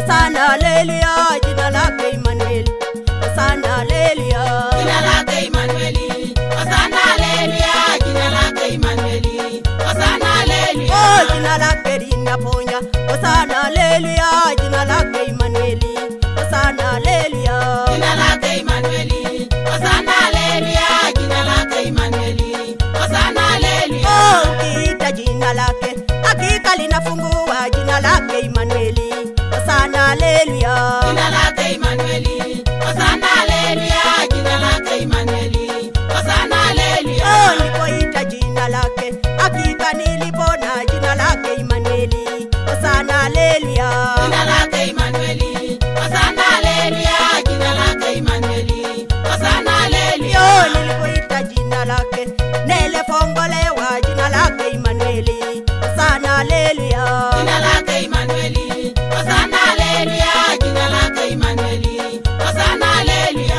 Hosana haleluya, jina lake Emmanuel. Hosana haleluya, jina lake Emmanuel. Hosana haleluya, jina lake Emmanuel. Hosana haleluya, oh jina lake linaponya. Hosana haleluya, jina lake Emmanuel. Hosana haleluya, jina lake Emmanuel. Hosana haleluya, jina lake Emmanuel. Hosana haleluya, oh ukiita jina lake hakika linafungua. Jina lake Emmanuel. Hosana haleluya, jina lake Emmanuel. Hosana haleluya, jina lake Emmanuel. Hosana haleluya, oh nilipoita jina lake hakika nilipona. Jina lake Emmanuel. Hosana haleluya, jina lake Emmanuel. Hosana haleluya, jina lake Emmanuel. Hosana haleluya, yo nilipoita jina lake nilifongolewa. Jina lake Emmanuel. Hosana haleluya, jina lake Emmanuel. Hosana haleluya, jina lake Emmanuel. Hosana haleluya.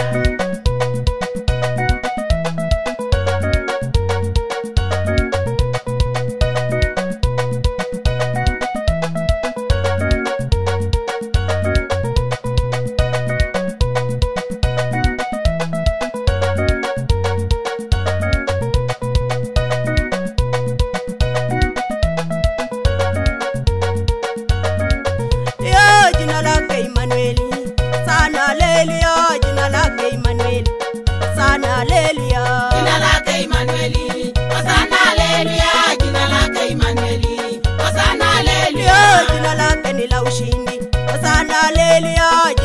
yo jina lake Emmanuel. Sana haleluya, jina lake Emmanuel. Sana haleluya, Jina lake Emmanuel. Hosana haleluya, jina lake Emmanuel. Hosana haleluya, yo jina lake ni la ushindi. Hosana haleluya,